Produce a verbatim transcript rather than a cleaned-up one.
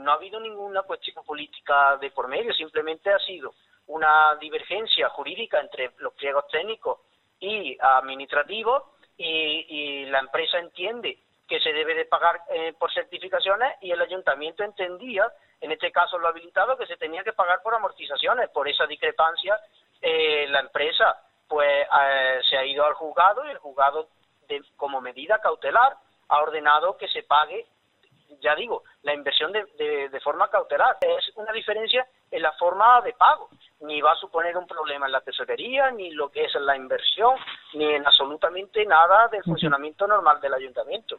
No ha habido ninguna cuestión política de por medio, simplemente ha sido una divergencia jurídica entre los pliegos técnicos y administrativos y, y la empresa entiende que se debe de pagar eh, por certificaciones y el ayuntamiento entendía, en este caso lo habilitado, que se tenía que pagar por amortizaciones. Por esa discrepancia eh, la empresa pues eh, se ha ido al juzgado y el juzgado de, como medida cautelar ha ordenado que se pague, ya digo, la inversión de, de, de forma cautelar. Es una diferencia en la forma de pago, ni va a suponer un problema en la tesorería, ni lo que es la inversión, ni en absolutamente nada del funcionamiento normal del ayuntamiento.